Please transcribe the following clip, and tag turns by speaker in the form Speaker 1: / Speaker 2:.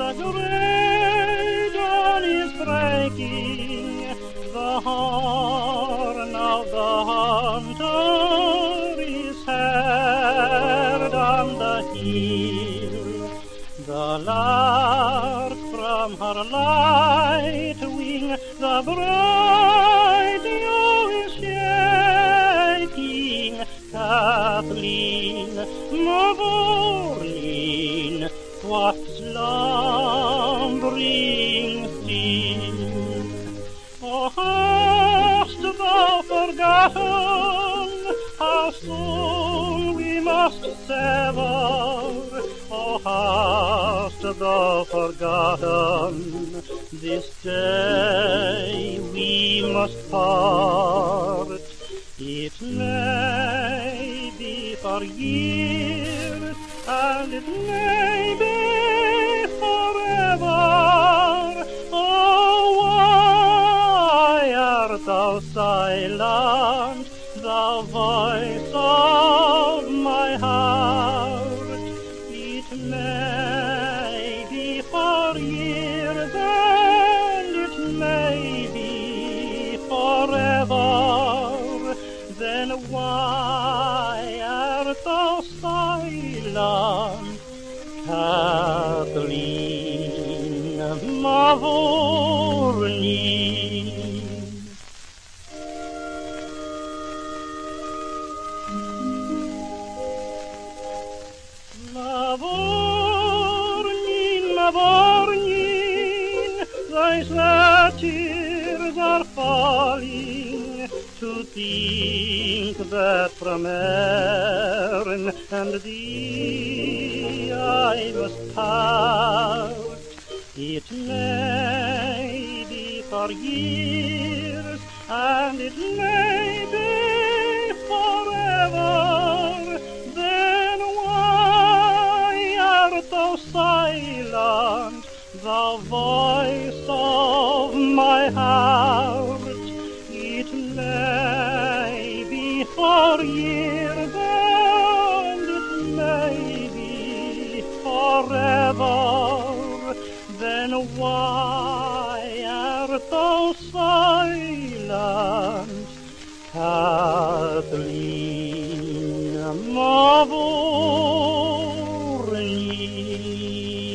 Speaker 1: The grey dawn is breaking, the horn of the hunter is heard on the hill. The lark from her light wing, the bright dew is shaking. Kathleen, Mavourleen, what slumbering still? Oh, hast thou forgotten how soon we must sever? Oh, hast thou forgotten this day we must part? It may be for years, and it may be forever. Oh, why art thou silent, thou voice of my heart? It may be for years, and it may be forever. Then why art thou silent, Kathleen Mavourleen? Mavourleen, Mavourleen, thy sad tears are falling. To think that from Erin and thee I must part. It may be for years, and it may be forever. Then why art thou silent, thou voice of my heart? It may be for years, and it may be forever. Then why art thou silent, Kathleen Mavourleen?